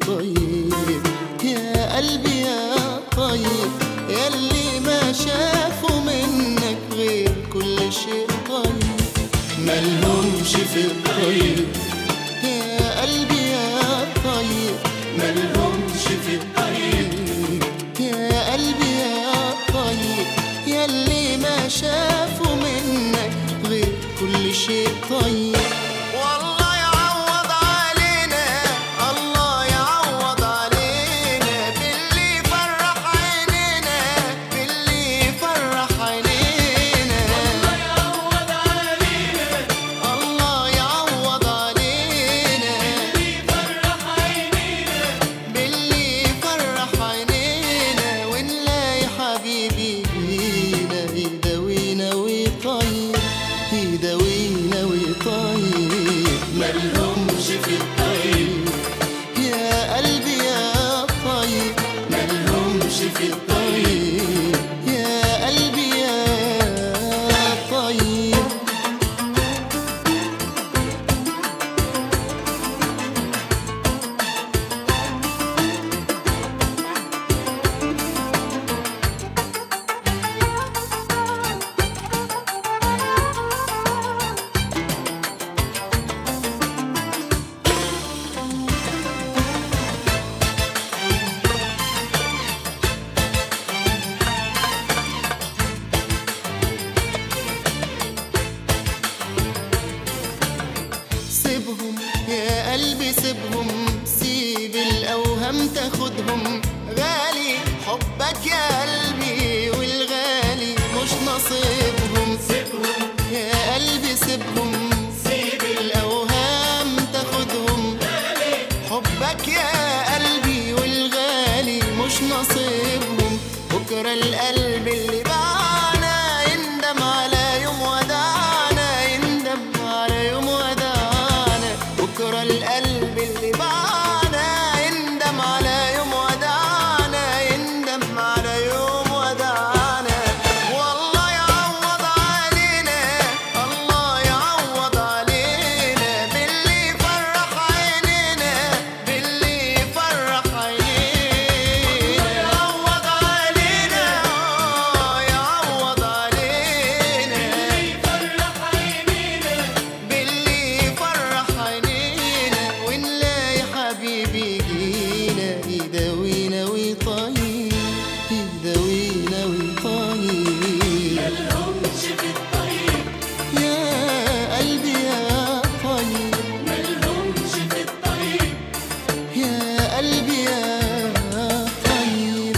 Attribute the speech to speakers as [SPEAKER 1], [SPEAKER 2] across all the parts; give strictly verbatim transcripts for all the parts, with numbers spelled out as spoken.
[SPEAKER 1] طيب يا قلبي يا طيب، ياللي ما شافوا منك غير كل شيء طيب، ملهمش في الطيب يا قلبي يا طيب، ملهمش في الطيب يا قلبي يا طيب، ياللي ما شافوا منك غير كل شيء طيب. والله يعوض علينا، الله يعوض علينا باللي فرح عينينا، باللي فرح عينينا. الله يعوض علينا، الله يعوض علينا باللي فرح عينينا، باللي فرح عينينا. ونلاقي حبيبي فينا يداوينا ويطيب، يداوينا ويطيب، ملهمش في الطيب يا قلبي يا طيب، ملهمش في الطيب يا قلبي يا طيب. سيبهم يا قلبي سيبهم، سيب الأوهام تاخدهم، غالي حبك يا قلبي والغالي مش نصيبهم. سيبهم يا قلبي سيبهم، سيب الأوهام تاخدهم، غالي حبك يا قلبي والغالي مش نصيبهم. بكرة القلب اللي باعنا يندم على يوم وداعنا، يندم على يوم وداعنا. بكرة القلب اللي باعنا يندم على يوم وداعنا، يندم على يوم وداعنا. والله يعوض علينا، الله يعوض علينا باللي فرح عينينا، باللي فرح عينينا. يعوض علينا، يعوض علينا باللي فرح عينينا، باللي فرح عينينا. ونلاقي حبيبي جينا يداوينا ويطيب، يداوينا ويطيب، ملهمش في الطيب يا قلبي يا طيب، ملهمش في الطيب يا قلبي يا طيب.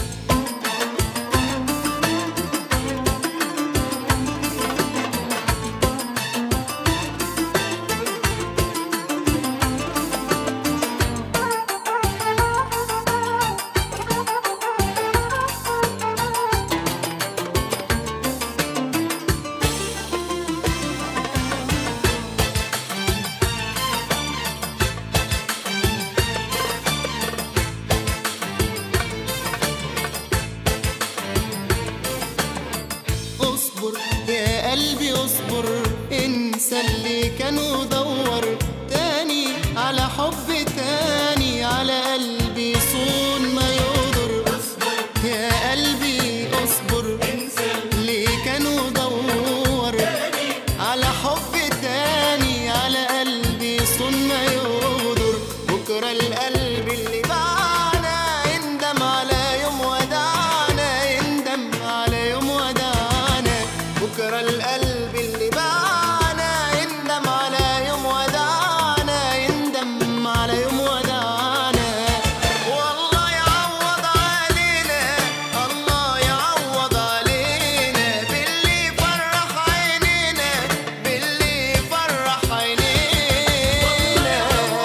[SPEAKER 1] اصبر يا قلبي اصبر، انسى اللي كان ودور تاني على حب تاني، على قلبي صون ما يقدر. اصبر يا قلبي اصبر، انسى اللي كان ودور تاني على حب تاني، على قلبي صون ما يقدر. بكرة القلب اللي باعنا يندم على يوم وداعنا، يندم على يوم وداعنا. بكرة القلب اللي باعنا يندم على يوم وداعنا، يندم على يوم وداعنا. والله يعوض علينا، الله يعوض علينا باللي فرح عينينا، باللي فرح عينينا.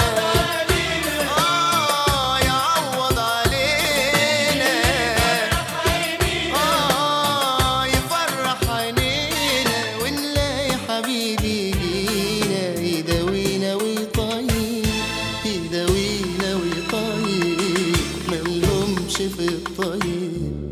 [SPEAKER 1] آه يعوض علينا، آه يفرح عينينا. ونلاقي حبيبي جينا يداوينا ويطيب، يداوينا ويطيب، ملهمش في الطيب